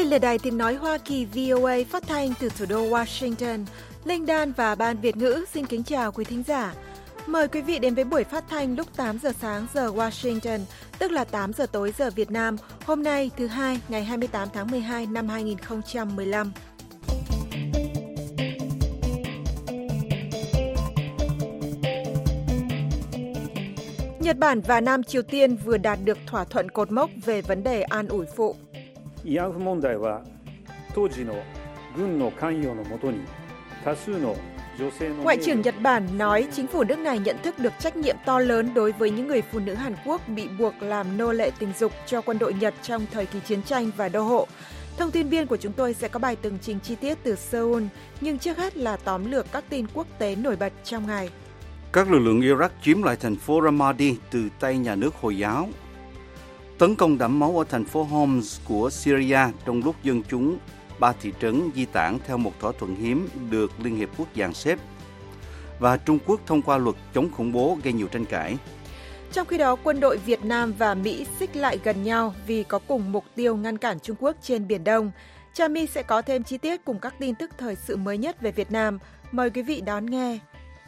là Đài Tiếng Nói Hoa Kỳ VOA phát thanh từ thủ đô Washington. Linh Đan và Ban Việt ngữ xin kính chào quý thính giả. Mời quý vị đến với buổi phát thanh lúc 8 giờ sáng giờ Washington, tức là 8 giờ tối giờ Việt Nam, hôm nay thứ Hai, ngày 28 tháng 12 năm 2015. Nhật Bản và Nam Triều Tiên vừa đạt được thỏa thuận cột mốc về vấn đề an ủi phụ. Ngoại trưởng Nhật Bản nói chính phủ nước này nhận thức được trách nhiệm to lớn đối với những người phụ nữ Hàn Quốc bị buộc làm nô lệ tình dục cho quân đội Nhật trong thời kỳ chiến tranh và đô hộ. Thông tin viên của chúng tôi sẽ có bài tường trình chi tiết từ Seoul, nhưng trước hết là tóm lược các tin quốc tế nổi bật trong ngày. Các lực lượng Iraq chiếm lại thành phố Ramadi từ tay nhà nước Hồi giáo. Tấn công đẫm máu ở thành phố Homs của Syria trong lúc dân chúng 3 thị trấn di tản theo một thỏa thuận hiếm được Liên Hiệp Quốc dàn xếp. Và Trung Quốc thông qua luật chống khủng bố gây nhiều tranh cãi. Trong khi đó, quân đội Việt Nam và Mỹ xích lại gần nhau vì có cùng mục tiêu ngăn cản Trung Quốc trên Biển Đông. Trà My sẽ có thêm chi tiết cùng các tin tức thời sự mới nhất về Việt Nam. Mời quý vị đón nghe.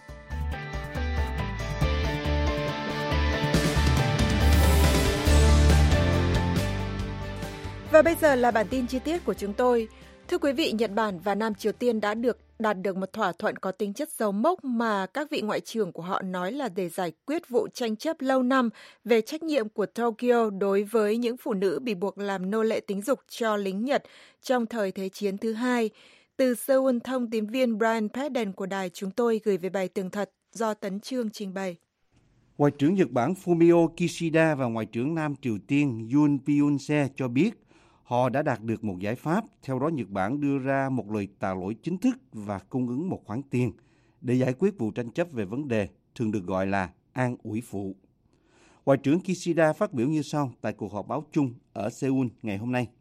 Và bây giờ là bản tin chi tiết của chúng tôi. Thưa quý vị, Nhật Bản và Nam Triều Tiên đã đạt được một thỏa thuận có tính chất dấu mốc mà các vị ngoại trưởng của họ nói là để giải quyết vụ tranh chấp lâu năm về trách nhiệm của Tokyo đối với những phụ nữ bị buộc làm nô lệ tính dục cho lính Nhật trong thời Thế chiến thứ hai. Từ Seoul, thông tín viên Brian Padden của đài chúng tôi gửi về bài tường thuật do Tấn Chương trình bày. Ngoại trưởng Nhật Bản Fumio Kishida và Ngoại trưởng Nam Triều Tiên Yoon Byung-se cho biết họ đã đạt được một giải pháp, theo đó Nhật Bản đưa ra một lời tạ lỗi chính thức và cung ứng một khoản tiền để giải quyết vụ tranh chấp về vấn đề thường được gọi là an ủi phụ. Ngoại trưởng Kishida phát biểu như sau tại cuộc họp báo chung ở Seoul ngày hôm nay.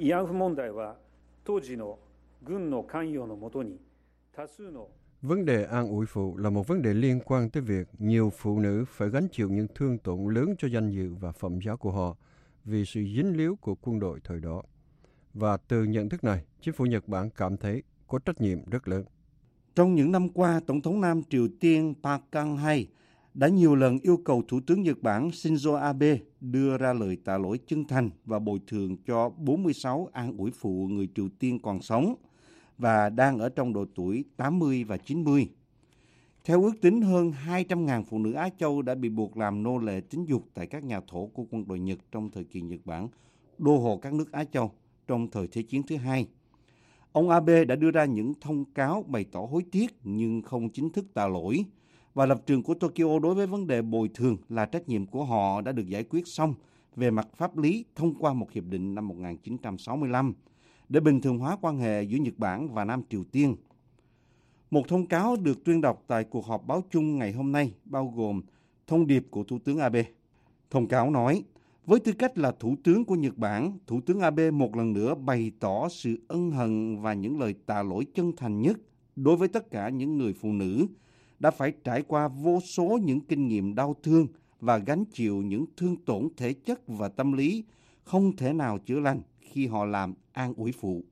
Vấn đề an ủi phụ là một vấn đề liên quan tới việc nhiều phụ nữ phải gánh chịu những thương tổn lớn cho danh dự và phẩm giá của họ vì sự dính líu của quân đội thời đó. Và từ nhận thức này, chính phủ Nhật Bản cảm thấy có trách nhiệm rất lớn. Trong những năm qua, Tổng thống Nam Triều Tiên Park Geun-hye đã nhiều lần yêu cầu Thủ tướng Nhật Bản Shinzo Abe đưa ra lời tạ lỗi chân thành và bồi thường cho 46 an ủi phụ người Triều Tiên còn sống và đang ở trong độ tuổi 80 và 90. Theo ước tính, hơn 200.000 phụ nữ Á Châu đã bị buộc làm nô lệ tính dục tại các nhà thổ của quân đội Nhật trong thời kỳ Nhật Bản đô hộ các nước Á Châu trong thời Thế chiến thứ hai. Ông Abe đã đưa ra những thông cáo bày tỏ hối tiếc nhưng không chính thức tạ lỗi, và lập trường của Tokyo đối với vấn đề bồi thường là trách nhiệm của họ đã được giải quyết xong về mặt pháp lý thông qua một hiệp định năm 1965 để bình thường hóa quan hệ giữa Nhật Bản và Nam Triều Tiên. Một thông cáo được tuyên đọc tại cuộc họp báo chung ngày hôm nay bao gồm thông điệp của Thủ tướng Abe. Thông cáo nói, với tư cách là Thủ tướng của Nhật Bản, Thủ tướng Abe một lần nữa bày tỏ sự ân hận và những lời tạ lỗi chân thành nhất đối với tất cả những người phụ nữ đã phải trải qua vô số những kinh nghiệm đau thương và gánh chịu những thương tổn thể chất và tâm lý không thể nào chữa lành khi họ làm an ủi phụ.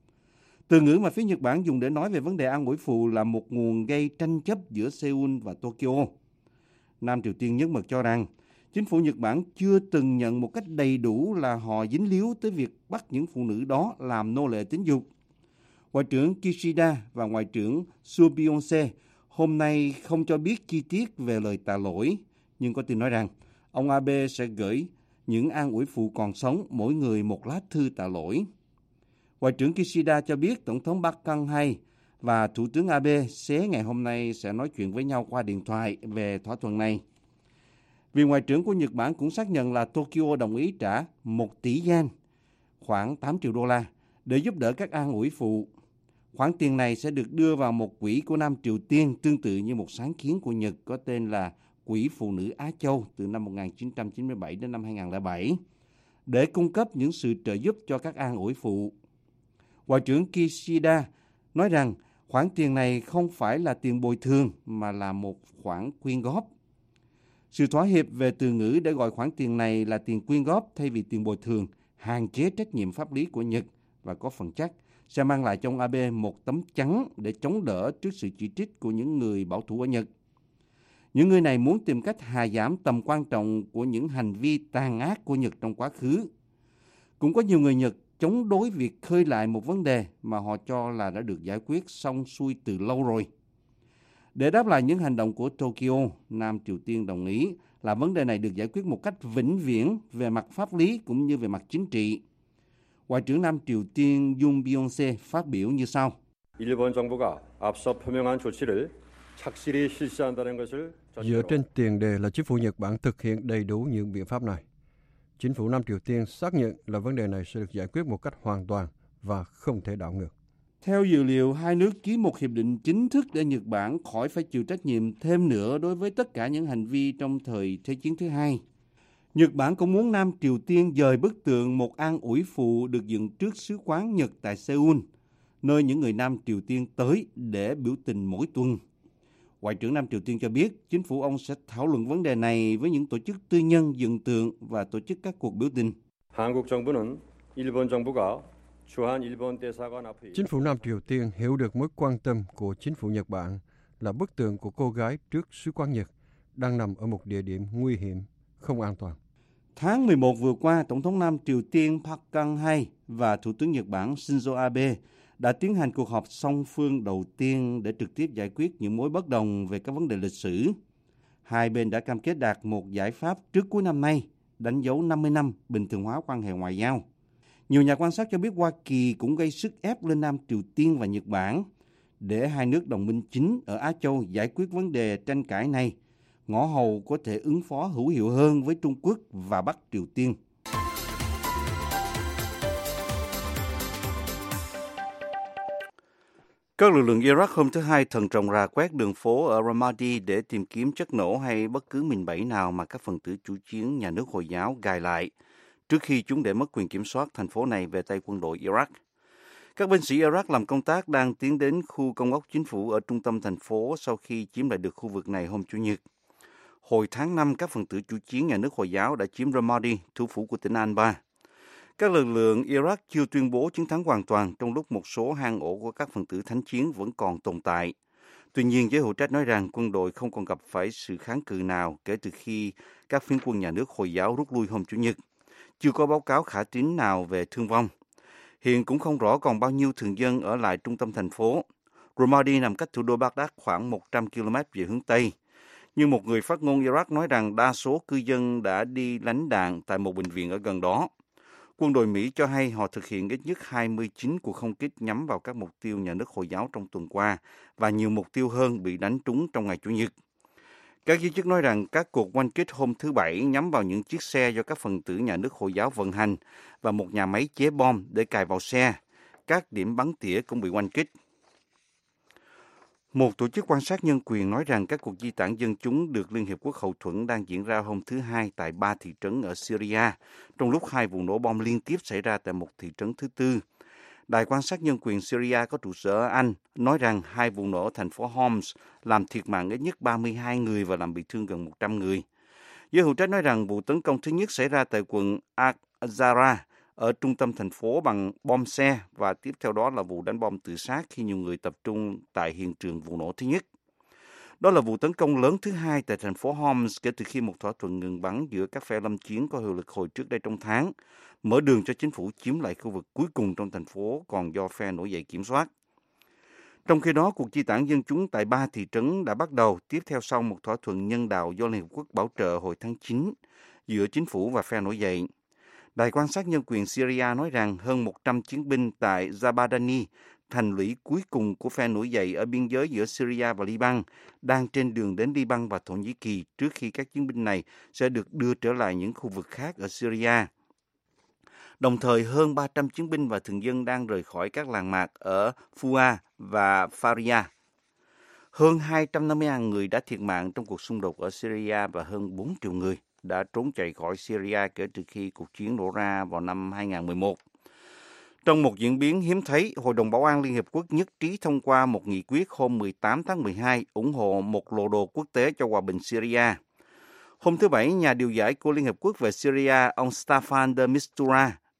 Từ ngữ mà phía Nhật Bản dùng để nói về vấn đề an ủi phụ là một nguồn gây tranh chấp giữa Seoul và Tokyo. Nam Triều Tiên nhấn mạnh cho rằng chính phủ Nhật Bản chưa từng nhận một cách đầy đủ là họ dính líu tới việc bắt những phụ nữ đó làm nô lệ tính dục. Ngoại trưởng Kishida và Ngoại trưởng Yoon Byung-se hôm nay không cho biết chi tiết về lời tạ lỗi, nhưng có tin nói rằng ông Abe sẽ gửi những an ủi phụ còn sống mỗi người một lá thư tạ lỗi. Ngoại trưởng Kishida cho biết Tổng thống Park Geun-hye và Thủ tướng Abe xế ngày hôm nay sẽ nói chuyện với nhau qua điện thoại về thỏa thuận này. Vị Ngoại trưởng của Nhật Bản cũng xác nhận là Tokyo đồng ý trả 1 tỷ yen, khoảng 8 triệu đô la, để giúp đỡ các an ủi phụ. Khoản tiền này sẽ được đưa vào một quỹ của Nam Triều Tiên tương tự như một sáng kiến của Nhật có tên là Quỹ Phụ nữ Á Châu từ năm 1997 đến năm 2007, để cung cấp những sự trợ giúp cho các an ủi phụ. Ngoại trưởng Kishida nói rằng khoản tiền này không phải là tiền bồi thường mà là một khoản quyên góp. Sự thỏa hiệp về từ ngữ để gọi khoản tiền này là tiền quyên góp thay vì tiền bồi thường hạn chế trách nhiệm pháp lý của Nhật và có phần chắc sẽ mang lại cho ông Abe một tấm chắn để chống đỡ trước sự chỉ trích của những người bảo thủ ở Nhật. Những người này muốn tìm cách hạ giảm tầm quan trọng của những hành vi tàn ác của Nhật trong quá khứ. Cũng có nhiều người Nhật chống đối việc khơi lại một vấn đề mà họ cho là đã được giải quyết xong xuôi từ lâu rồi. Để đáp lại những hành động của Tokyo, Nam Triều Tiên đồng ý là vấn đề này được giải quyết một cách vĩnh viễn về mặt pháp lý cũng như về mặt chính trị. Ngoại trưởng Nam Triều Tiên Yoon Byung-se phát biểu như sau. 일본 정부가 앞서 표명한 조치를 착실히 실시한다는 것을 Dựa trên tiền đề là chính phủ Nhật Bản thực hiện đầy đủ những biện pháp này. Chính phủ Nam Triều Tiên xác nhận là vấn đề này sẽ được giải quyết một cách hoàn toàn và không thể đảo ngược. Theo dữ liệu, hai nước ký một hiệp định chính thức để Nhật Bản khỏi phải chịu trách nhiệm thêm nữa đối với tất cả những hành vi trong thời Thế chiến thứ hai. Nhật Bản cũng muốn Nam Triều Tiên dời bức tượng một an ủi phụ được dựng trước sứ quán Nhật tại Seoul, nơi những người Nam Triều Tiên tới để biểu tình mỗi tuần. Ngoại trưởng Nam Triều Tiên cho biết chính phủ ông sẽ thảo luận vấn đề này với những tổ chức tư nhân dựng tượng và tổ chức các cuộc biểu tình. 한국 정부는 일본 정부가 주한 일본 대사관 앞에 Chính phủ Nam Triều Tiên hiểu được mối quan tâm của chính phủ Nhật Bản là bức tượng của cô gái trước sứ quán Nhật đang nằm ở một địa điểm nguy hiểm, không an toàn. Tháng 11 vừa qua, Tổng thống Nam Triều Tiên Park Geun-hye và Thủ tướng Nhật Bản Shinzo Abe đã tiến hành cuộc họp song phương đầu tiên để trực tiếp giải quyết những mối bất đồng về các vấn đề lịch sử. Hai bên đã cam kết đạt một giải pháp trước cuối năm nay, đánh dấu 50 năm bình thường hóa quan hệ ngoại giao. Nhiều nhà quan sát cho biết Hoa Kỳ cũng gây sức ép lên Nam Triều Tiên và Nhật Bản để hai nước đồng minh chính ở Á Châu giải quyết vấn đề tranh cãi này, ngõ hầu có thể ứng phó hữu hiệu hơn với Trung Quốc và Bắc Triều Tiên. Các lực lượng Iraq hôm thứ Hai thận trọng rà quét đường phố ở Ramadi để tìm kiếm chất nổ hay bất cứ mìn bẫy nào mà các phần tử chủ chiến nhà nước Hồi giáo gài lại trước khi chúng để mất quyền kiểm soát thành phố này về tay quân đội Iraq. Các binh sĩ Iraq làm công tác đang tiến đến khu công ốc chính phủ ở trung tâm thành phố sau khi chiếm lại được khu vực này hôm Chủ nhật. Hồi tháng 5, các phần tử chủ chiến nhà nước Hồi giáo đã chiếm Ramadi, thủ phủ của tỉnh Anbar. Các lực lượng Iraq chưa tuyên bố chiến thắng hoàn toàn trong lúc một số hang ổ của các phần tử thánh chiến vẫn còn tồn tại. Tuy nhiên, giới hữu trách nói rằng quân đội không còn gặp phải sự kháng cự nào kể từ khi các phiến quân nhà nước Hồi giáo rút lui hôm Chủ nhật. Chưa có báo cáo khả tín nào về thương vong. Hiện cũng không rõ còn bao nhiêu thường dân ở lại trung tâm thành phố. Ramadi nằm cách thủ đô Baghdad khoảng 100 km về hướng Tây. Nhưng một người phát ngôn Iraq nói rằng đa số cư dân đã đi lánh đạn tại một bệnh viện ở gần đó. Quân đội Mỹ cho hay họ thực hiện ít nhất 29 cuộc không kích nhắm vào các mục tiêu nhà nước Hồi giáo trong tuần qua và nhiều mục tiêu hơn bị đánh trúng trong ngày Chủ nhật. Các giới chức nói rằng các cuộc oanh kích hôm thứ Bảy nhắm vào những chiếc xe do các phần tử nhà nước Hồi giáo vận hành và một nhà máy chế bom để cài vào xe. Các điểm bắn tỉa cũng bị oanh kích. Một tổ chức quan sát nhân quyền nói rằng các cuộc di tản dân chúng được Liên Hiệp Quốc hậu thuẫn đang diễn ra hôm thứ Hai tại 3 thị trấn ở Syria, trong lúc 2 vụ nổ bom liên tiếp xảy ra tại một thị trấn thứ tư. Đài quan sát nhân quyền Syria có trụ sở ở Anh nói rằng 2 vụ nổ ở thành phố Homs làm thiệt mạng ít nhất 32 người và làm bị thương gần 100 người. Giới hữu trách nói rằng vụ tấn công thứ nhất xảy ra tại quận Al-Zara ở trung tâm thành phố bằng bom xe và tiếp theo đó là vụ đánh bom tự sát khi nhiều người tập trung tại hiện trường vụ nổ thứ nhất. Đó là vụ tấn công lớn thứ hai tại thành phố Homs kể từ khi một thỏa thuận ngừng bắn giữa các phe lâm chiến có hiệu lực hồi trước đây trong tháng, mở đường cho chính phủ chiếm lại khu vực cuối cùng trong thành phố còn do phe nổi dậy kiểm soát. Trong khi đó, cuộc di tản dân chúng tại 3 thị trấn đã bắt đầu tiếp theo sau một thỏa thuận nhân đạo do Liên Hợp Quốc bảo trợ hồi tháng 9 giữa chính phủ và phe nổi dậy. Đài quan sát nhân quyền Syria nói rằng hơn 100 chiến binh tại Zabadani, thành lũy cuối cùng của phe nổi dậy ở biên giới giữa Syria và Liban, đang trên đường đến Liban và Thổ Nhĩ Kỳ trước khi các chiến binh này sẽ được đưa trở lại những khu vực khác ở Syria. Đồng thời, hơn 300 chiến binh và thường dân đang rời khỏi các làng mạc ở Fua và Faria. Hơn 250.000 người đã thiệt mạng trong cuộc xung đột ở Syria và hơn 4 triệu người đã trốn chạy khỏi Syria kể từ khi cuộc chiến nổ ra vào năm 2011. Trong một diễn biến hiếm thấy, Hội đồng Bảo an Liên Hiệp Quốc nhất trí thông qua một nghị quyết hôm 18 tháng 12 ủng hộ một lộ đồ quốc tế cho hòa bình Syria. Hôm thứ Bảy, nhà điều giải của Liên Hợp Quốc về Syria, ông Staffan de Mistura,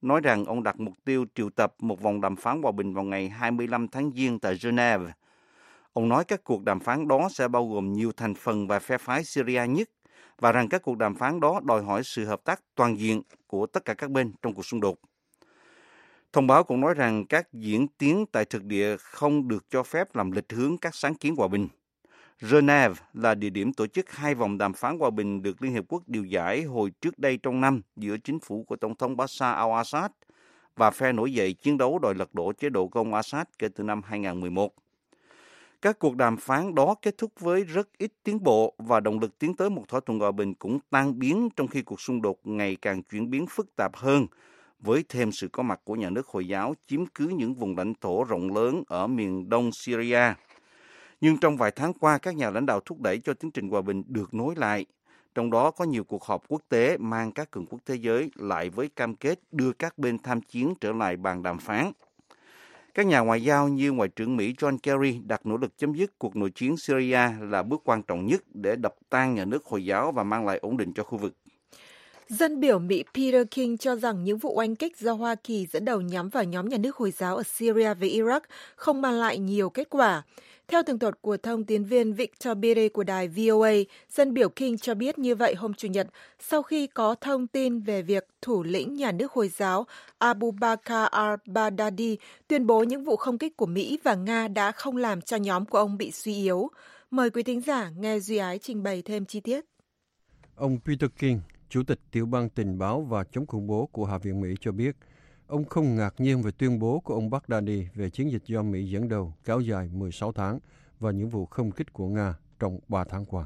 nói rằng ông đặt mục tiêu triệu tập một vòng đàm phán hòa bình vào ngày 25 tháng Giêng tại Geneva. Ông nói các cuộc đàm phán đó sẽ bao gồm nhiều thành phần và phe phái Syria nhất, và rằng các cuộc đàm phán đó đòi hỏi sự hợp tác toàn diện của tất cả các bên trong cuộc xung đột. Thông báo cũng nói rằng các diễn tiến tại thực địa không được cho phép làm lệch hướng các sáng kiến hòa bình. Geneva là địa điểm tổ chức 2 vòng đàm phán hòa bình được Liên Hiệp Quốc điều giải hồi trước đây trong năm giữa chính phủ của Tổng thống Bashar al-Assad và phe nổi dậy chiến đấu đòi lật đổ chế độ của ông Assad kể từ năm 2011. Các cuộc đàm phán đó kết thúc với rất ít tiến bộ và động lực tiến tới một thỏa thuận hòa bình cũng tan biến trong khi cuộc xung đột ngày càng chuyển biến phức tạp hơn, với thêm sự có mặt của nhà nước Hồi giáo chiếm cứ những vùng lãnh thổ rộng lớn ở miền đông Syria. Nhưng trong vài tháng qua, các nhà lãnh đạo thúc đẩy cho tiến trình hòa bình được nối lại. Trong đó có nhiều cuộc họp quốc tế mang các cường quốc thế giới lại với cam kết đưa các bên tham chiến trở lại bàn đàm phán. Các nhà ngoại giao như Ngoại trưởng Mỹ John Kerry đặt nỗ lực chấm dứt cuộc nội chiến Syria là bước quan trọng nhất để đập tan nhà nước Hồi giáo và mang lại ổn định cho khu vực. Dân biểu Mỹ Peter King cho rằng những vụ oanh kích do Hoa Kỳ dẫn đầu nhắm vào nhóm nhà nước Hồi giáo ở Syria và Iraq không mang lại nhiều kết quả. Theo tường thuật của thông tin viên Victor Bire của đài VOA, dân biểu King cho biết như vậy hôm Chủ nhật sau khi có thông tin về việc thủ lĩnh nhà nước Hồi giáo Abu Bakr al-Baghdadi tuyên bố những vụ không kích của Mỹ và Nga đã không làm cho nhóm của ông bị suy yếu. Mời quý thính giả nghe Duy Ái trình bày thêm chi tiết. Ông Peter King, Chủ tịch Tiểu ban Tình báo và chống khủng bố của Hạ viện Mỹ cho biết, ông không ngạc nhiên về tuyên bố của ông Baghdadi về chiến dịch do Mỹ dẫn đầu kéo dài 16 tháng và những vụ không kích của Nga trong 3 tháng qua.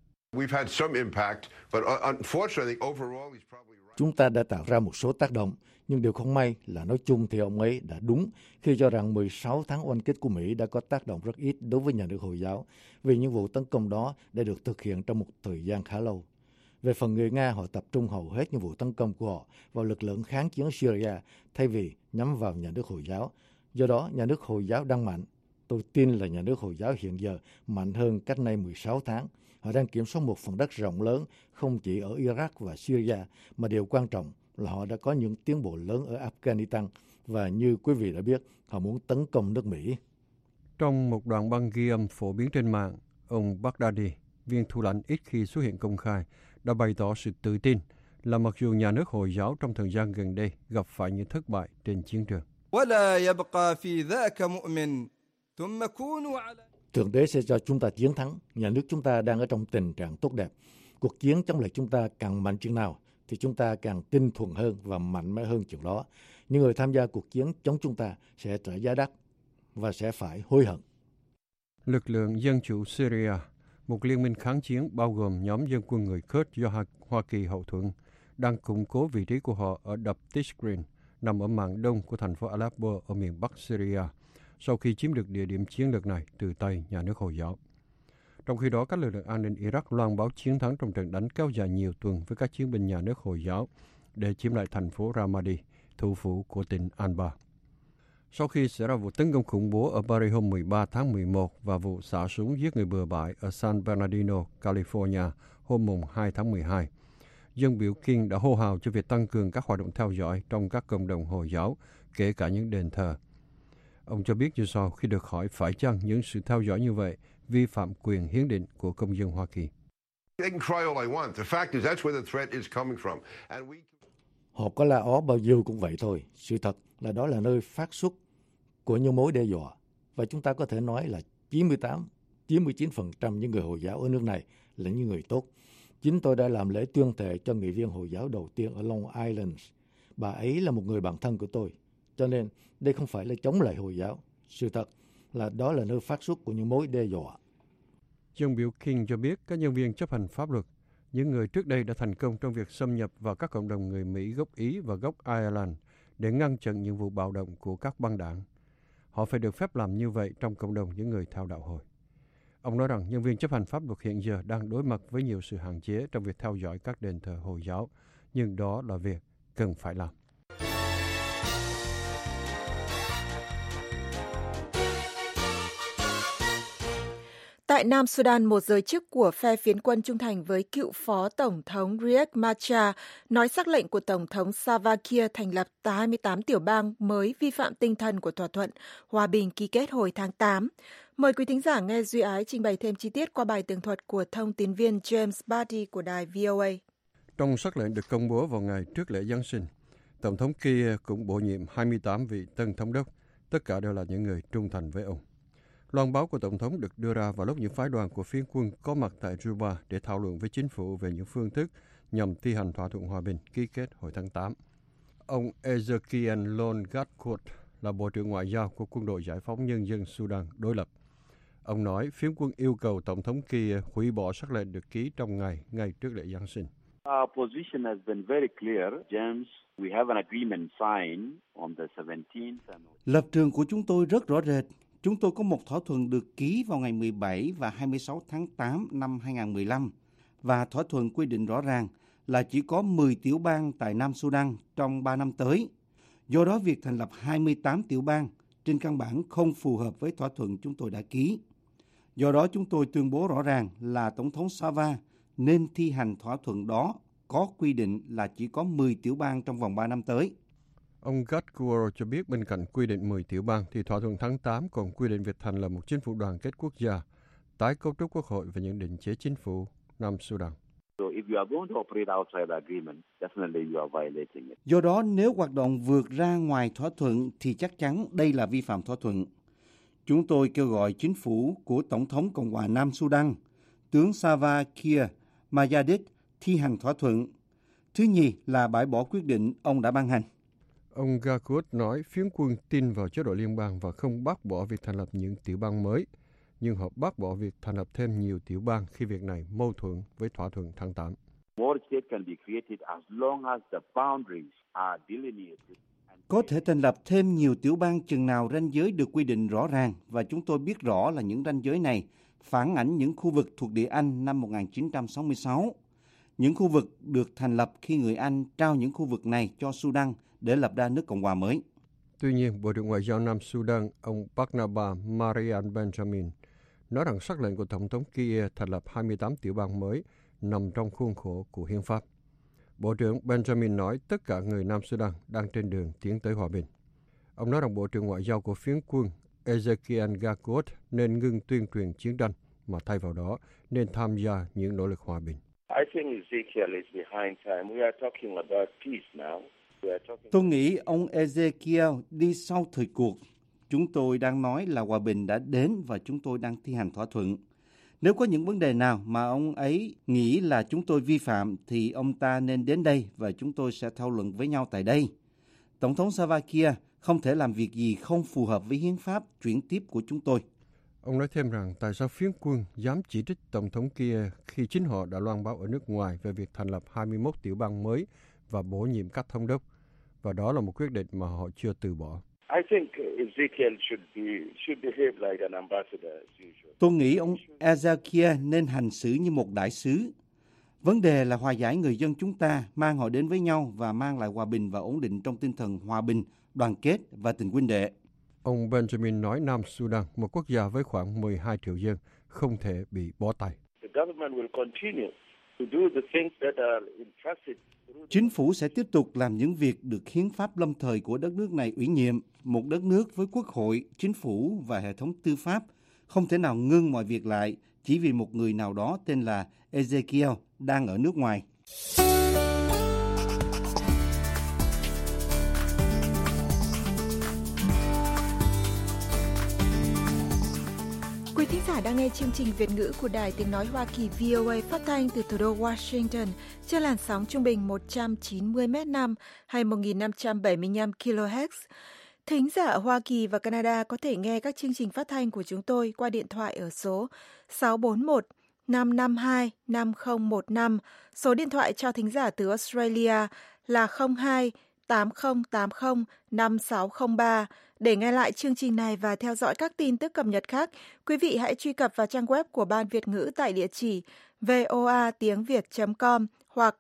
Chúng ta đã tạo ra một số tác động, nhưng điều không may là nói chung thì ông ấy đã đúng khi cho rằng 16 tháng oanh kích của Mỹ đã có tác động rất ít đối với nhà nước Hồi giáo, vì những vụ tấn công đó đã được thực hiện trong một thời gian khá lâu. Về phần người Nga, họ tập trung hầu hết những vụ tấn công của họ vào lực lượng kháng chiến Syria thay vì nhắm vào nhà nước Hồi giáo. Do đó, nhà nước Hồi giáo đang mạnh. Tôi tin là nhà nước Hồi giáo hiện giờ mạnh hơn cách nay 16 tháng. Họ đang kiểm soát một phần đất rộng lớn, không chỉ ở Iraq và Syria, mà điều quan trọng là họ đã có những tiến bộ lớn ở Afghanistan. Và như quý vị đã biết, họ muốn tấn công nước Mỹ. Trong một đoạn băng ghi âm phổ biến trên mạng, ông Baghdadi, viên thủ lãnh ít khi xuất hiện công khai, đã bày tỏ sự tự tin là mặc dù nhà nước Hồi giáo trong thời gian gần đây gặp phải những thất bại trên chiến trường. Thượng đế sẽ cho chúng ta chiến thắng. Nhà nước chúng ta đang ở trong tình trạng tốt đẹp. Cuộc chiến chống lại chúng ta càng mạnh chừng nào thì chúng ta càng tinh thuần hơn và mạnh mẽ hơn chừng đó. Những người tham gia cuộc chiến chống chúng ta sẽ trả giá đắt và sẽ phải hối hận. Lực lượng Dân chủ Syria, một liên minh kháng chiến bao gồm nhóm dân quân người Kurd do Hoa Kỳ hậu thuẫn, đang củng cố vị trí của họ ở đập Tishrin, nằm ở mạn đông của thành phố Aleppo ở miền Bắc Syria, sau khi chiếm được địa điểm chiến lược này từ tay nhà nước Hồi giáo. Trong khi đó, các lực lượng an ninh Iraq loan báo chiến thắng trong trận đánh kéo dài nhiều tuần với các chiến binh nhà nước Hồi giáo để chiếm lại thành phố Ramadi, thủ phủ của tỉnh Anbar. Sau khi xảy ra vụ tấn công khủng bố ở Paris hôm 13 tháng 11 và vụ xả súng giết người bừa bãi ở San Bernardino, California hôm 2 tháng 12, dân biểu King đã hô hào cho việc tăng cường các hoạt động theo dõi trong các cộng đồng Hồi giáo, kể cả những đền thờ. Ông cho biết như sau khi được hỏi phải chăng những sự theo dõi như vậy vi phạm quyền hiến định của công dân Hoa Kỳ. Họ có la ó bao nhiêu cũng vậy thôi. Sự thật là đó là nơi phát xuất của những mối đe dọa. Và chúng ta có thể nói là 99% những người Hồi giáo ở nước này là những người tốt. Chính tôi đã làm lễ tuyên thệ cho nghị viên Hồi giáo đầu tiên ở Long Island. Bà ấy là một người bạn thân của tôi. Cho nên đây không phải là chống lại Hồi giáo. Sự thật là đó là nơi phát xuất của những mối đe dọa. Dân biểu King cho biết các nhân viên chấp hành pháp luật, những người trước đây đã thành công trong việc xâm nhập vào các cộng đồng người Mỹ gốc Ý và gốc Ireland để ngăn chặn những vụ bạo động của các băng đảng. Họ phải được phép làm như vậy trong cộng đồng những người theo đạo Hồi. Ông nói rằng nhân viên chấp hành pháp luật hiện giờ đang đối mặt với nhiều sự hạn chế trong việc theo dõi các đền thờ Hồi giáo, nhưng đó là việc cần phải làm. Tại Tại Nam Sudan, một giới chức của phe phiến quân trung thành với cựu phó tổng thống Riek Machar nói sắc lệnh của tổng thống Salva Kiir thành lập 28 tiểu bang mới vi phạm tinh thần của thỏa thuận hòa bình ký kết hồi tháng 8. Mời quý thính giả nghe Duy Ái trình bày thêm chi tiết qua bài tường thuật của thông tín viên James Barty của đài VOA. Trong sắc lệnh được công bố vào ngày trước lễ Giáng sinh, Tổng thống Kiir cũng bổ nhiệm 28 vị tân thống đốc, tất cả đều là những người trung thành với ông. Loan báo của Tổng thống được đưa ra vào lúc những phái đoàn của phiến quân có mặt tại Juba để thảo luận với chính phủ về những phương thức nhằm thi hành thỏa thuận hòa bình ký kết hồi tháng 8. Ông Ezekiel Lon Gatcourt là Bộ trưởng Ngoại giao của Quân đội Giải phóng Nhân dân Sudan đối lập. Ông nói phiến quân yêu cầu Tổng thống Kiir hủy bỏ sắc lệnh được ký trong ngày trước lễ Giáng sinh. Our position has been very clear, James. We have an agreement signed on the 17th. Lập trường của chúng tôi rất rõ rệt. Chúng tôi có một thỏa thuận được ký vào ngày 17 và 26 tháng 8 năm 2015 và thỏa thuận quy định rõ ràng là chỉ có 10 tiểu bang tại Nam Sudan trong 3 năm tới. Do đó, việc thành lập 28 tiểu bang trên căn bản không phù hợp với thỏa thuận chúng tôi đã ký. Do đó, chúng tôi tuyên bố rõ ràng là Tổng thống Salva nên thi hành thỏa thuận đó có quy định là chỉ có 10 tiểu bang trong vòng 3 năm tới. Ông Gatcourt cho biết bên cạnh quy định 10 tiểu bang thì thỏa thuận tháng 8 còn quy định việc thành lập một chính phủ đoàn kết quốc gia, tái cấu trúc quốc hội và những định chế chính phủ Nam Sudan. Do đó, nếu hoạt động vượt ra ngoài thỏa thuận thì chắc chắn đây là vi phạm thỏa thuận. Chúng tôi kêu gọi chính phủ của Tổng thống Cộng hòa Nam Sudan, tướng Salva Kiir Mayardit thi hành thỏa thuận. Thứ nhì là bãi bỏ quyết định ông đã ban hành. Ông Gatcourt nói phiến quân tin vào chế độ liên bang và không bác bỏ việc thành lập những tiểu bang mới, nhưng họ bác bỏ việc thành lập thêm nhiều tiểu bang khi việc này mâu thuẫn với thỏa thuận tháng 8. Có thể thành lập thêm nhiều tiểu bang chừng nào ranh giới được quy định rõ ràng và chúng tôi biết rõ là những ranh giới này phản ảnh những khu vực thuộc địa Anh năm 1966. Những khu vực được thành lập khi người Anh trao những khu vực này cho Sudan để lập ra nước Cộng hòa mới. Tuy nhiên, Bộ trưởng Ngoại giao Nam Sudan, ông Barnaba Marian Benjamin, nói rằng sắc lệnh của Tổng thống Kiir thành lập 28 tiểu bang mới nằm trong khuôn khổ của hiến pháp. Bộ trưởng Benjamin nói tất cả người Nam Sudan đang trên đường tiến tới hòa bình. Ông nói rằng Bộ trưởng Ngoại giao của phiến quân Ezekiel Gatcourt nên ngưng tuyên truyền chiến tranh, mà thay vào đó nên tham gia những nỗ lực hòa bình. Tôi nghĩ ông Ezekiel đi sau thời cuộc. Chúng tôi đang nói là hòa bình đã đến và chúng tôi đang thi hành thỏa thuận. Nếu có những vấn đề nào mà ông ấy nghĩ là chúng tôi vi phạm thì ông ta nên đến đây và chúng tôi sẽ thảo luận với nhau tại đây. Tổng thống Salva Kiir không thể làm việc gì không phù hợp với hiến pháp chuyển tiếp của chúng tôi. Ông nói thêm rằng tại sao phiến quân dám chỉ trích Tổng thống Kiir khi chính họ đã loan báo ở nước ngoài về việc thành lập 21 tiểu bang mới và bổ nhiệm các thống đốc, và đó là một quyết định mà họ chưa từ bỏ. Tôi nghĩ ông Ezekiel nên hành xử như một đại sứ. Vấn đề là hòa giải người dân chúng ta, mang họ đến với nhau và mang lại hòa bình và ổn định trong tinh thần hòa bình, đoàn kết và tình huynh đệ. Ông Benjamin nói Nam Sudan, một quốc gia với khoảng 12 triệu dân, không thể bị bó tay. Chính phủ sẽ tiếp tục làm những việc được hiến pháp lâm thời của đất nước này ủy nhiệm, một đất nước với quốc hội, chính phủ và hệ thống tư pháp, không thể nào ngưng mọi việc lại chỉ vì một người nào đó tên là Ezekiel đang ở nước ngoài. Quý thính giả đang nghe chương trình Việt ngữ của Đài Tiếng Nói Hoa Kỳ VOA phát thanh từ thủ đô Washington trên làn sóng trung bình 190 m/s hay 1.575 kHz. Thính giả ở Hoa Kỳ và Canada có thể nghe các chương trình phát thanh của chúng tôi qua điện thoại ở số 641 552 5015. Số điện thoại cho thính giả từ Australia là 02 8080 5603. Để nghe lại chương trình này và theo dõi các tin tức cập nhật khác, quý vị hãy truy cập vào trang web của Ban Việt ngữ tại địa chỉ voatiengviet.com hoặc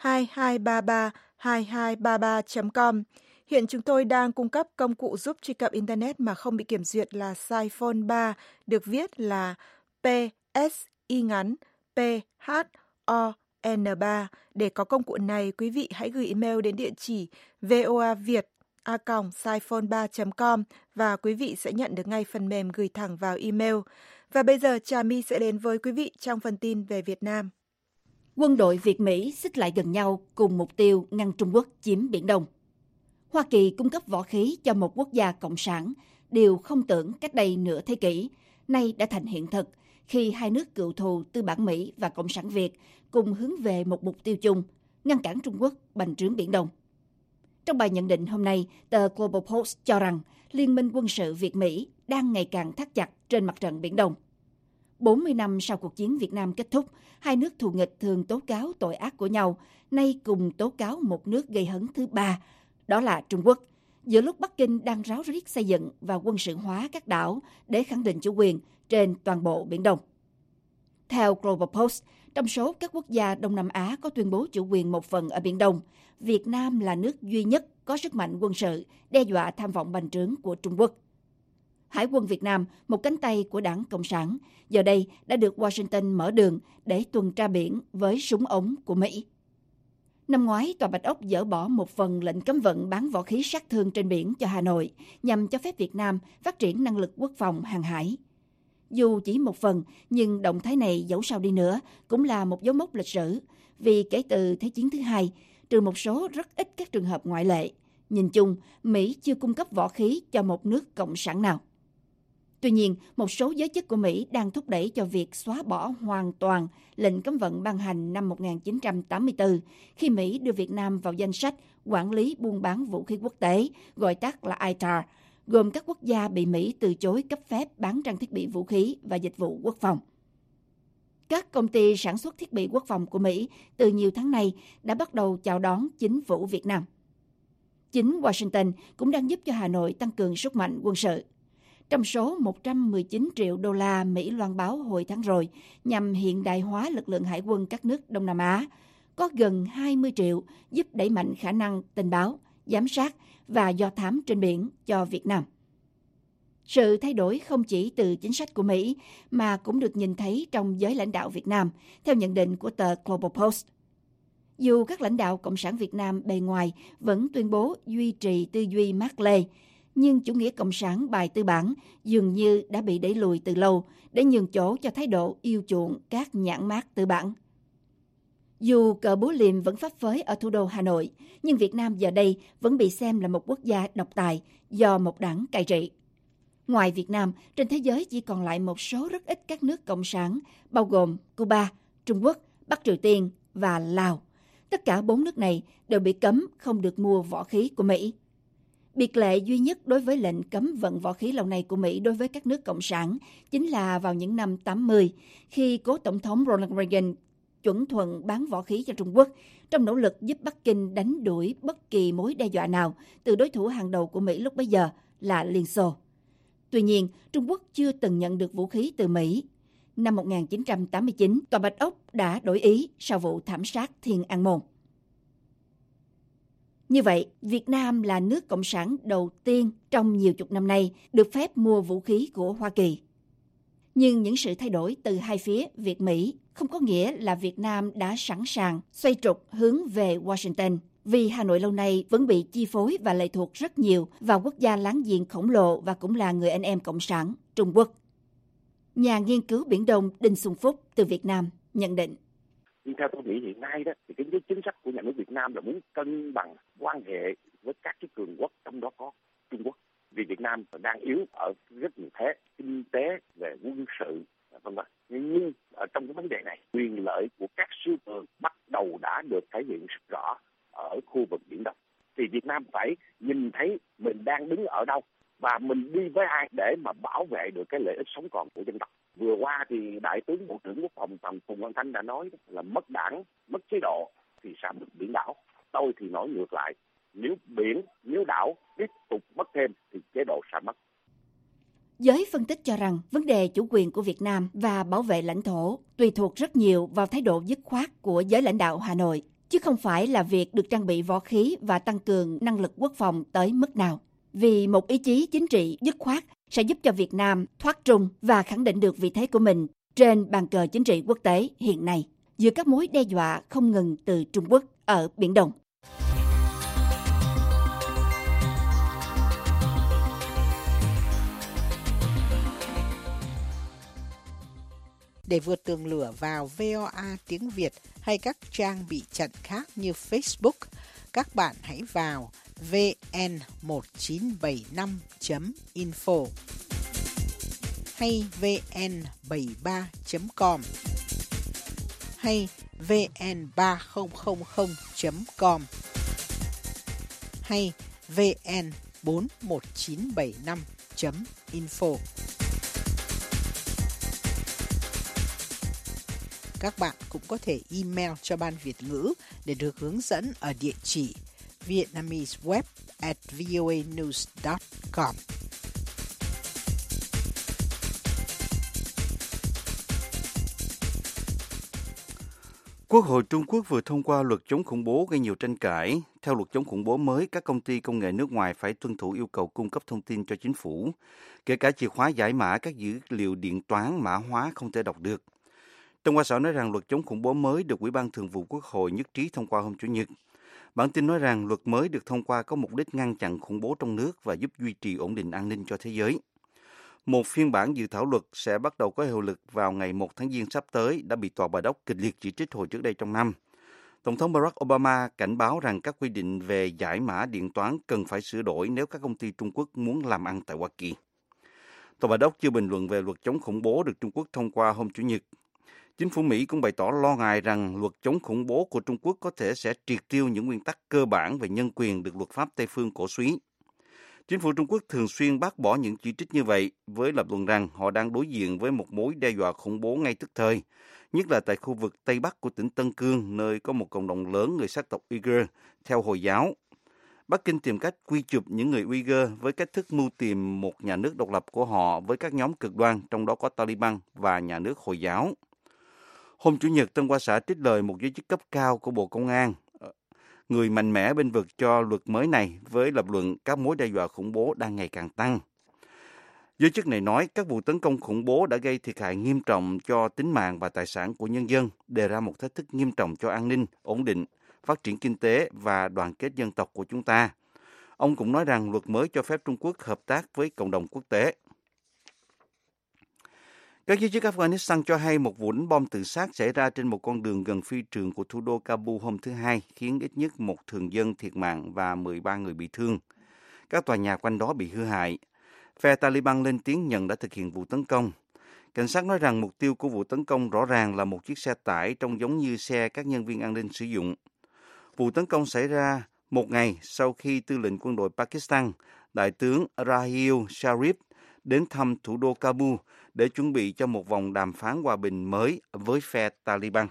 22332233.com. Hiện chúng tôi đang cung cấp công cụ giúp truy cập Internet mà không bị kiểm duyệt là Siphon 3, được viết là SY ngắn PHON3. Để có công cụ này, quý vị hãy gửi email đến địa chỉ voaviet@saiphone3.com và quý vị sẽ nhận được ngay phần mềm gửi thẳng vào email. Và bây giờ Trà My sẽ đến với quý vị trong phần tin về Việt Nam. Quân đội Việt-Mỹ xích lại gần nhau cùng mục tiêu ngăn Trung Quốc chiếm Biển Đông. Hoa Kỳ cung cấp võ khí cho một quốc gia cộng sản, điều không tưởng cách đây nửa thế kỷ, nay đã thành hiện thực khi hai nước cựu thù tư bản Mỹ và Cộng sản Việt cùng hướng về một mục tiêu chung, ngăn cản Trung Quốc bành trướng Biển Đông. Trong bài nhận định hôm nay, tờ Global Post cho rằng Liên minh quân sự Việt-Mỹ đang ngày càng thắt chặt trên mặt trận Biển Đông. 40 năm sau cuộc chiến Việt Nam kết thúc, hai nước thù nghịch thường tố cáo tội ác của nhau, nay cùng tố cáo một nước gây hấn thứ ba, đó là Trung Quốc, giữa lúc Bắc Kinh đang ráo riết xây dựng và quân sự hóa các đảo để khẳng định chủ quyền trên toàn bộ Biển Đông. Theo Global Post, trong số các quốc gia Đông Nam Á có tuyên bố chủ quyền một phần ở Biển Đông, Việt Nam là nước duy nhất có sức mạnh quân sự đe dọa tham vọng bành trướng của Trung Quốc. Hải quân Việt Nam, một cánh tay của Đảng Cộng sản, giờ đây đã được Washington mở đường để tuần tra biển với súng ống của Mỹ. Năm ngoái, Tòa Bạch Ốc dỡ bỏ một phần lệnh cấm vận bán võ khí sát thương trên biển cho Hà Nội, nhằm cho phép Việt Nam phát triển năng lực quốc phòng hàng hải. Dù chỉ một phần, nhưng động thái này dẫu sao đi nữa cũng là một dấu mốc lịch sử, vì kể từ Thế chiến thứ hai, trừ một số rất ít các trường hợp ngoại lệ, nhìn chung, Mỹ chưa cung cấp võ khí cho một nước cộng sản nào. Tuy nhiên, một số giới chức của Mỹ đang thúc đẩy cho việc xóa bỏ hoàn toàn lệnh cấm vận ban hành năm 1984 khi Mỹ đưa Việt Nam vào danh sách quản lý buôn bán vũ khí quốc tế, gọi tắt là ITAR, gồm các quốc gia bị Mỹ từ chối cấp phép bán trang thiết bị vũ khí và dịch vụ quốc phòng. Các công ty sản xuất thiết bị quốc phòng của Mỹ từ nhiều tháng nay đã bắt đầu chào đón chính phủ Việt Nam. Chính Washington cũng đang giúp cho Hà Nội tăng cường sức mạnh quân sự. Trong số 119 triệu đô la Mỹ loan báo hồi tháng rồi nhằm hiện đại hóa lực lượng hải quân các nước Đông Nam Á, có gần 20 triệu giúp đẩy mạnh khả năng tình báo, giám sát và do thám trên biển cho Việt Nam. Sự thay đổi không chỉ từ chính sách của Mỹ mà cũng được nhìn thấy trong giới lãnh đạo Việt Nam, theo nhận định của tờ Global Post. Dù các lãnh đạo Cộng sản Việt Nam bề ngoài vẫn tuyên bố duy trì tư duy Mác Lê, nhưng chủ nghĩa cộng sản bài tư bản dường như đã bị đẩy lùi từ lâu để nhường chỗ cho thái độ yêu chuộng các nhãn mác tư bản. Dù cờ búa liềm vẫn phấp phới ở thủ đô Hà Nội, nhưng Việt Nam giờ đây vẫn bị xem là một quốc gia độc tài do một đảng cai trị. Ngoài Việt Nam, trên thế giới chỉ còn lại một số rất ít các nước cộng sản, bao gồm Cuba, Trung Quốc, Bắc Triều Tiên và Lào. Tất cả 4 nước này đều bị cấm không được mua võ khí của Mỹ. Biệt lệ duy nhất đối với lệnh cấm vận võ khí lâu nay của Mỹ đối với các nước cộng sản chính là vào những năm 80, khi cố Tổng thống Ronald Reagan chuẩn thuận bán võ khí cho Trung Quốc trong nỗ lực giúp Bắc Kinh đánh đuổi bất kỳ mối đe dọa nào từ đối thủ hàng đầu của Mỹ lúc bấy giờ là Liên Xô. Tuy nhiên, Trung Quốc chưa từng nhận được vũ khí từ Mỹ. Năm 1989, Tòa Bạch Ốc đã đổi ý sau vụ thảm sát Thiên An Môn. Như vậy, Việt Nam là nước cộng sản đầu tiên trong nhiều chục năm nay được phép mua vũ khí của Hoa Kỳ. Nhưng những sự thay đổi từ hai phía Việt-Mỹ không có nghĩa là Việt Nam đã sẵn sàng xoay trục hướng về Washington, vì Hà Nội lâu nay vẫn bị chi phối và lệ thuộc rất nhiều vào quốc gia láng giềng khổng lồ và cũng là người anh em cộng sản, Trung Quốc. Nhà nghiên cứu Biển Đông Đinh Xuân Phúc từ Việt Nam nhận định. Nhưng theo tôi nghĩ hiện nay đó thì cái chính sách của nhà nước Việt Nam là muốn cân bằng quan hệ với các cái cường quốc, trong đó có Trung Quốc. Vì Việt Nam đang yếu ở rất nhiều thế, kinh tế, về quân sự, vân vân. Nhưng ở trong cái vấn đề này, quyền lợi của các siêu cường bắt đầu đã được thể hiện rất rõ ở khu vực Biển Đông. Thì Việt Nam phải nhìn thấy mình đang đứng ở đâu và mình đi với ai để mà bảo vệ được cái lợi ích sống còn của dân tộc. Vừa qua thì Đại tướng Bộ trưởng Quốc phòng Phùng Quang Thanh đã nói là mất đảng, mất chế độ thì sẽ mất biển đảo. Tôi thì nói ngược lại, nếu đảo tiếp tục mất thêm thì chế độ sẽ mất. Giới phân tích cho rằng vấn đề chủ quyền của Việt Nam và bảo vệ lãnh thổ tùy thuộc rất nhiều vào thái độ dứt khoát của giới lãnh đạo Hà Nội, chứ không phải là việc được trang bị võ khí và tăng cường năng lực quốc phòng tới mức nào. Vì một ý chí chính trị dứt khoát sẽ giúp cho Việt Nam thoát trung và khẳng định được vị thế của mình trên bàn cờ chính trị quốc tế hiện nay giữa các mối đe dọa không ngừng từ Trung Quốc ở Biển Đông. Để vượt tường lửa vào VOA tiếng Việt hay các trang bị chặn khác như Facebook, các bạn hãy vào vn1975.info hay vn73.com hay vn3000.com hay vn41975.info. Các bạn cũng có thể email cho Ban Việt ngữ để được hướng dẫn ở địa chỉ vietnameseweb@voanews.com. Quốc hội Trung Quốc vừa thông qua luật chống khủng bố gây nhiều tranh cãi. Theo luật chống khủng bố mới, các công ty công nghệ nước ngoài phải tuân thủ yêu cầu cung cấp thông tin cho chính phủ, kể cả chìa khóa giải mã các dữ liệu điện toán mã hóa không thể đọc được. Tân Hoa Xã nói rằng luật chống khủng bố mới được Ủy ban Thường vụ Quốc hội nhất trí thông qua hôm Chủ nhật. Bản tin nói rằng luật mới được thông qua có mục đích ngăn chặn khủng bố trong nước và giúp duy trì ổn định an ninh cho thế giới. Một phiên bản dự thảo luật sẽ bắt đầu có hiệu lực vào ngày 1 tháng Giêng sắp tới đã bị Tòa Bạch Ốc kịch liệt chỉ trích hồi trước đây trong năm. Tổng thống Barack Obama cảnh báo rằng các quy định về giải mã điện toán cần phải sửa đổi nếu các công ty Trung Quốc muốn làm ăn tại Hoa Kỳ. Tòa Bạch Ốc chưa bình luận về luật chống khủng bố được Trung Quốc thông qua hôm Chủ nhật. Chính phủ Mỹ cũng bày tỏ lo ngại rằng luật chống khủng bố của Trung Quốc có thể sẽ triệt tiêu những nguyên tắc cơ bản về nhân quyền được luật pháp Tây phương cổ súy. Chính phủ Trung Quốc thường xuyên bác bỏ những chỉ trích như vậy với lập luận rằng họ đang đối diện với một mối đe dọa khủng bố ngay tức thời, nhất là tại khu vực Tây Bắc của tỉnh Tân Cương, nơi có một cộng đồng lớn người sắc tộc Uyghur theo Hồi giáo. Bắc Kinh tìm cách quy chụp những người Uyghur với cách thức mưu tìm một nhà nước độc lập của họ với các nhóm cực đoan, trong đó có Taliban và nhà nước Hồi giáo. Hôm Chủ nhật, Tân Hoa Xã trích lời một giới chức cấp cao của Bộ Công an, người mạnh mẽ bênh vực cho luật mới này với lập luận các mối đe dọa khủng bố đang ngày càng tăng. Giới chức này nói các vụ tấn công khủng bố đã gây thiệt hại nghiêm trọng cho tính mạng và tài sản của nhân dân, đề ra một thách thức nghiêm trọng cho an ninh, ổn định, phát triển kinh tế và đoàn kết dân tộc của chúng ta. Ông cũng nói rằng luật mới cho phép Trung Quốc hợp tác với cộng đồng quốc tế. Các giới chức Afghanistan cho hay một vụ đánh bom tự sát xảy ra trên một con đường gần phi trường của thủ đô Kabul hôm thứ Hai, khiến ít nhất một thường dân thiệt mạng và 13 người bị thương. Các tòa nhà quanh đó bị hư hại. Phe Taliban lên tiếng nhận đã thực hiện vụ tấn công. Cảnh sát nói rằng mục tiêu của vụ tấn công rõ ràng là một chiếc xe tải trông giống như xe các nhân viên an ninh sử dụng. Vụ tấn công xảy ra một ngày sau khi tư lệnh quân đội Pakistan, Đại tướng Raheel Sharif, đến thăm thủ đô Kabul để chuẩn bị cho một vòng đàm phán hòa bình mới với phe Taliban.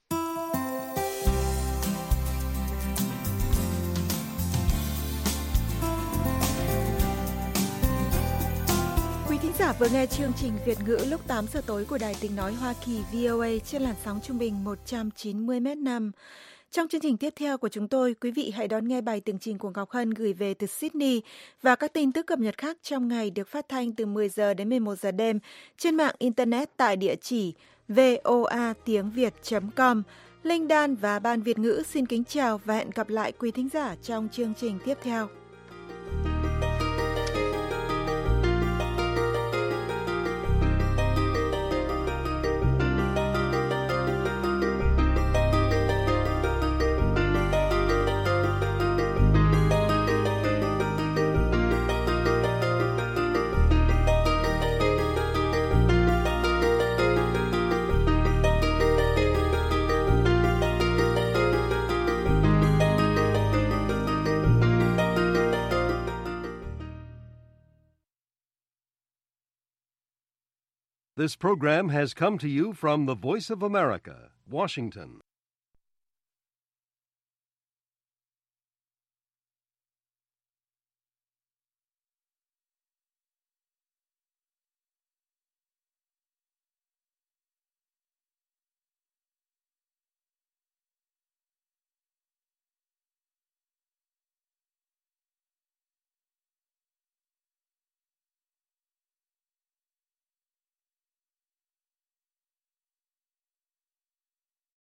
Quý thính giả vừa nghe chương trình Việt ngữ lúc 8 giờ tối của Đài Tiếng nói Hoa Kỳ VOA trên làn sóng trung bình 190 m/5. Trong chương trình tiếp theo của chúng tôi, quý vị hãy đón nghe bài tường trình của Ngọc Hân gửi về từ Sydney và các tin tức cập nhật khác trong ngày được phát thanh từ 10 giờ đến 11 giờ đêm trên mạng Internet tại địa chỉ voatiengviet.com. Linh Dan và Ban Việt ngữ xin kính chào và hẹn gặp lại quý thính giả trong chương trình tiếp theo. This program has come to you from the Voice of America, Washington.